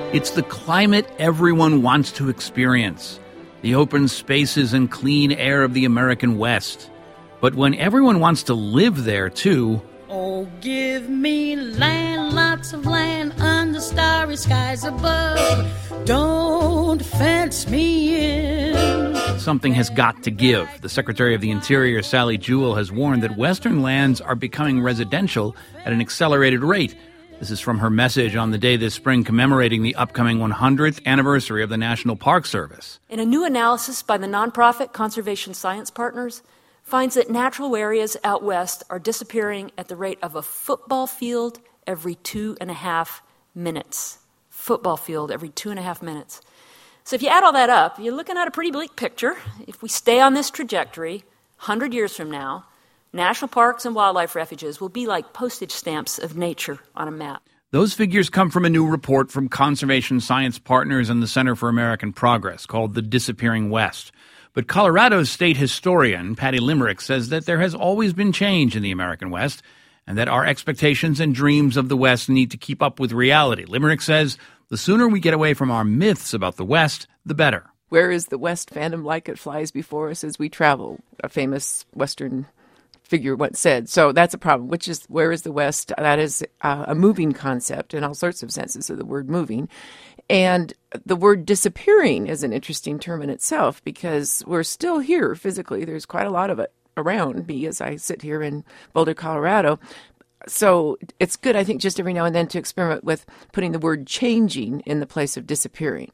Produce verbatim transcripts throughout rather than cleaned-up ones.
It's the climate everyone wants to experience, the open spaces and clean air of the American West. But when everyone wants to live there, too... Oh, give me land, lots of land under starry skies above. Don't fence me in. Something has got to give. The Secretary of the Interior, Sally Jewell, has warned that Western lands are becoming residential at an accelerated rate. This is from her message on the day this spring commemorating the upcoming one hundredth anniversary of the National Park Service. In a new analysis by the nonprofit Conservation Science Partners, finds that natural areas out west are disappearing at the rate of a football field every two and a half minutes. Football field every two and a half minutes. So if you add all that up, you're looking at a pretty bleak picture. If we stay on this trajectory, one hundred years from now, national parks and wildlife refuges will be like postage stamps of nature on a map. Those figures come from a new report from Conservation Science Partners and the Center for American Progress called The Disappearing West. But Colorado's state historian, Patty Limerick, says that there has always been change in the American West and that our expectations and dreams of the West need to keep up with reality. Limerick says the sooner we get away from our myths about the West, the better. Where is the West phantom like it flies before us as we travel? A famous Western figure once said. So that's a problem, which is, where is the West? That is uh, a moving concept in all sorts of senses of the word moving. And the word disappearing is an interesting term in itself because we're still here physically. There's quite a lot of it around me as I sit here in Boulder, Colorado. So it's good, I think, just every now and then to experiment with putting the word changing in the place of disappearing.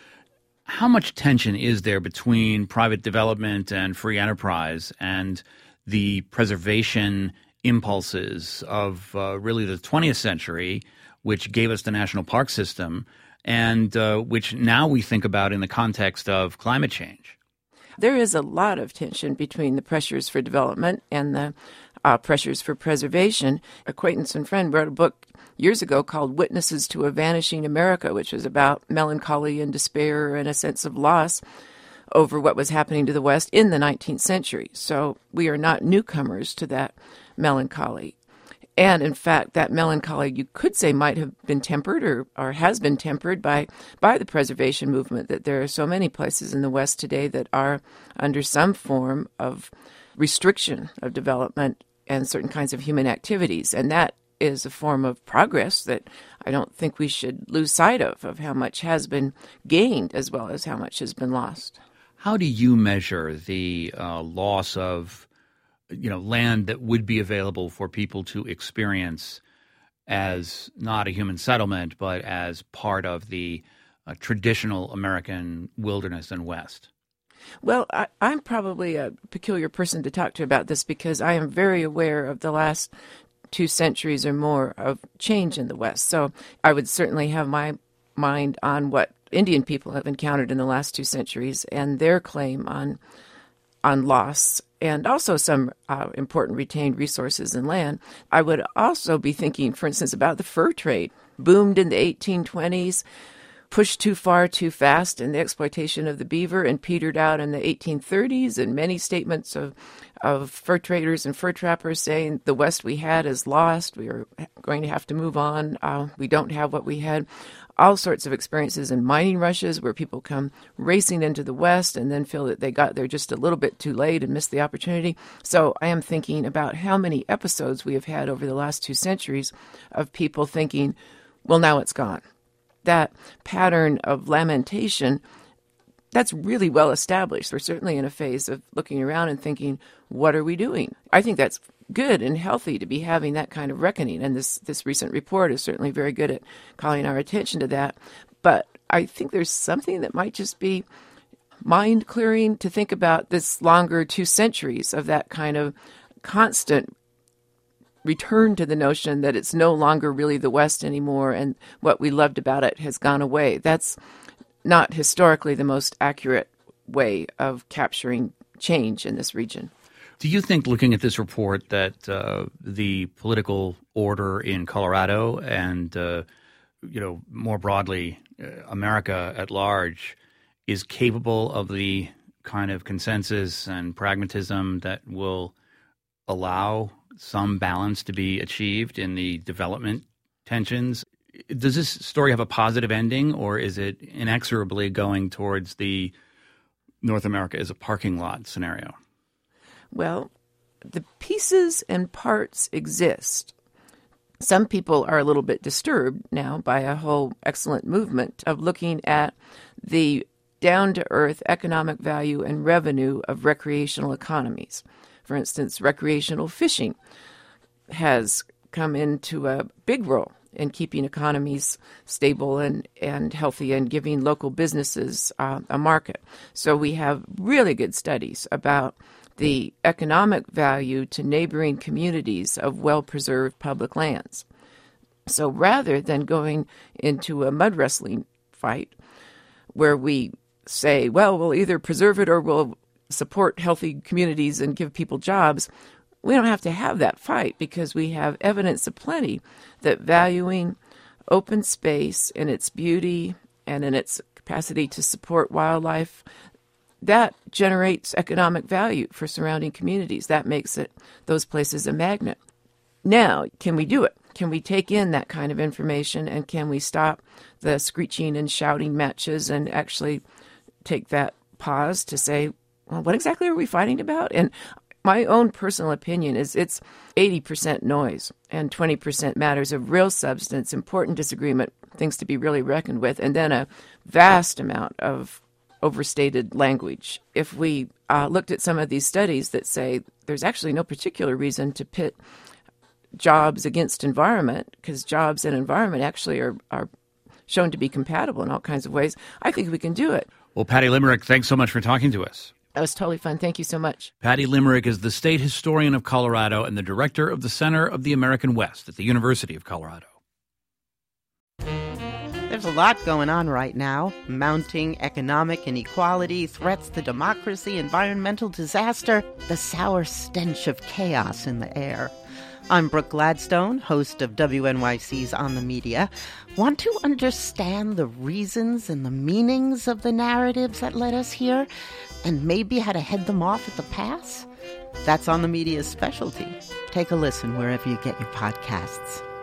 How much tension is there between private development and free enterprise and the preservation impulses of uh, really the twentieth century, which gave us the national park system, and uh, which now we think about in the context of climate change? There is a lot of tension between the pressures for development and the uh, pressures for preservation. Acquaintance and friend wrote a book years ago called Witnesses to a Vanishing America, which was about melancholy and despair and a sense of loss over what was happening to the West in the nineteenth century. So we are not newcomers to that melancholy. And in fact, that melancholy, you could say, might have been tempered or, or has been tempered by, by the preservation movement, that there are so many places in the West today that are under some form of restriction of development and certain kinds of human activities. And that is a form of progress that I don't think we should lose sight of, of how much has been gained as well as how much has been lost. How do you measure the uh, loss of, you know, land that would be available for people to experience as not a human settlement, but as part of the uh, traditional American wilderness and West? Well, I, I'm probably a peculiar person to talk to about this because I am very aware of the last two centuries or more of change in the West. So I would certainly have my mind on what Indian people have encountered in the last two centuries and their claim on on loss, and also some uh, important retained resources and land. I would also be thinking, for instance, about the fur trade. Boomed in the eighteen twenties, pushed too far too fast in the exploitation of the beaver, and petered out in the eighteen thirties, and many statements of, of fur traders and fur trappers saying the West we had is lost, we are going to have to move on, uh, we don't have what we had. All sorts of experiences in mining rushes where people come racing into the West and then feel that they got there just a little bit too late and missed the opportunity. So I am thinking about how many episodes we have had over the last two centuries of people thinking, well, now it's gone. That pattern of lamentation, that's really well established. We're certainly in a phase of looking around and thinking, what are we doing? I think that's good and healthy to be having that kind of reckoning. And this, this recent report is certainly very good at calling our attention to that. But I think there's something that might just be mind-clearing to think about this longer two centuries of that kind of constant return to the notion that it's no longer really the West anymore and what we loved about it has gone away. That's not historically the most accurate way of capturing change in this region. Do you think, looking at this report, that uh, the political order in Colorado and, uh, you know, more broadly, uh, America at large is capable of the kind of consensus and pragmatism that will allow some balance to be achieved in the development tensions? does this story have a positive ending, or is it inexorably going towards the North America as a parking lot scenario? Well, the pieces and parts exist. Some people are a little bit disturbed now by a whole excellent movement of looking at the down-to-earth economic value and revenue of recreational economies. For instance, recreational fishing has come into a big role in keeping economies stable and, and healthy and giving local businesses uh, a market. So we have really good studies about the economic value to neighboring communities of well-preserved public lands. So rather than going into a mud wrestling fight where we say, well, we'll either preserve it or we'll support healthy communities and give people jobs, we don't have to have that fight because we have evidence aplenty that valuing open space in its beauty and in its capacity to support wildlife, that generates economic value for surrounding communities. That makes it those places a magnet. Now, can we do it? Can we take in that kind of information, and can we stop the screeching and shouting matches and actually take that pause to say, well, what exactly are we fighting about? And my own personal opinion is it's eighty percent noise and twenty percent matters of real substance, important disagreement, things to be really reckoned with, and then a vast amount of overstated language. If we uh, looked at some of these studies that say there's actually no particular reason to pit jobs against environment, because jobs and environment actually are, are shown to be compatible in all kinds of ways, I think we can do it. Well, Patty Limerick, thanks so much for talking to us. That was totally fun. Thank you so much. Patty Limerick is the state historian of Colorado and the director of the Center of the American West at the University of Colorado. There's a lot going on right now. Mounting economic inequality, threats to democracy, environmental disaster, the sour stench of chaos in the air. I'm Brooke Gladstone, host of W N Y C's On the Media. Want to understand the reasons and the meanings of the narratives that led us here, and maybe how to head them off at the pass? That's On the Media's specialty. Take a listen wherever you get your podcasts.